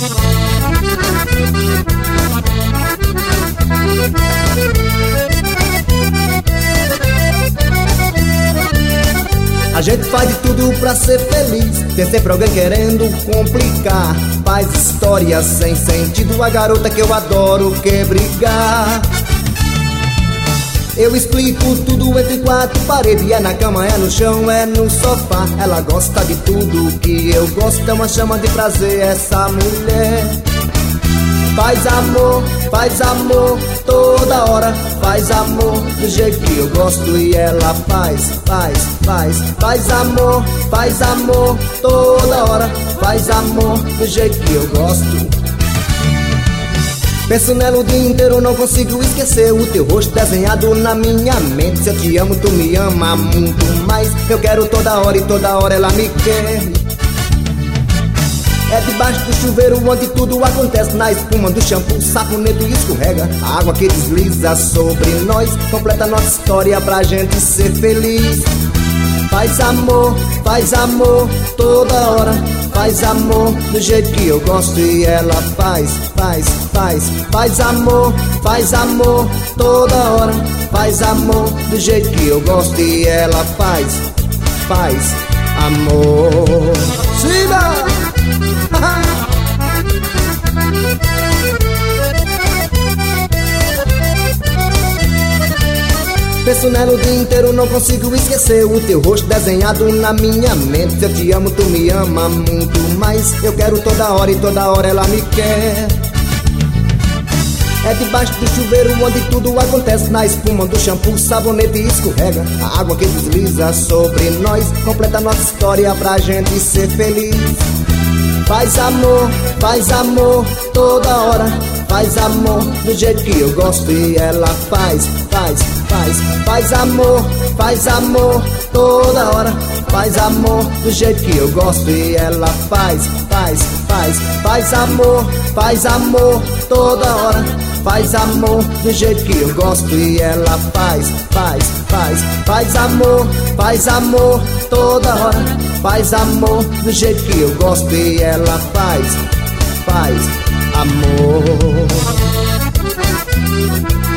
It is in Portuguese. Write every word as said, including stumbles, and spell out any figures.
A gente faz de tudo pra ser feliz, tem sempre alguém querendo complicar. Faz histórias sem sentido, a garota que eu adoro quer brigar. Eu explico tudo entre quatro paredes, é na cama, é no chão, é no sofá. Ela gosta de tudo que eu gosto, é uma chama de prazer essa mulher. Faz amor, faz amor toda hora, faz amor do jeito que eu gosto e ela faz, faz, faz. Faz amor, faz amor toda hora, faz amor do jeito que eu gosto. Penso nela o dia inteiro, não consigo esquecer o teu rosto desenhado na minha mente. Se eu te amo, tu me ama muito mais. Eu quero toda hora e toda hora ela me quer. É debaixo do chuveiro onde tudo acontece. Na espuma do shampoo, sabonete escorrega. A água que desliza sobre nós completa nossa história pra gente ser feliz. Faz amor, faz amor toda hora, faz amor do jeito que eu gosto e ela faz, faz, faz. Faz amor, faz amor toda hora, faz amor do jeito que eu gosto e ela faz, faz amor. Siga! Penso nela o dia inteiro, não consigo esquecer o teu rosto desenhado na minha mente. Se eu te amo, tu me ama muito mais. Eu quero toda hora e toda hora ela me quer. É debaixo do chuveiro onde tudo acontece. Na espuma do shampoo, sabonete escorrega. A água que desliza sobre nós completa nossa história pra gente ser feliz. Faz amor, faz amor toda hora, faz amor do jeito que eu gosto e ela faz, faz, faz. Faz amor, faz amor toda hora, faz amor do jeito que eu gosto e ela faz, faz, faz. Faz amor, faz amor toda hora, faz amor do jeito que eu gosto e ela faz, faz, faz. Faz amor, faz amor toda hora, faz amor do jeito que eu gosto e ela faz, faz amor.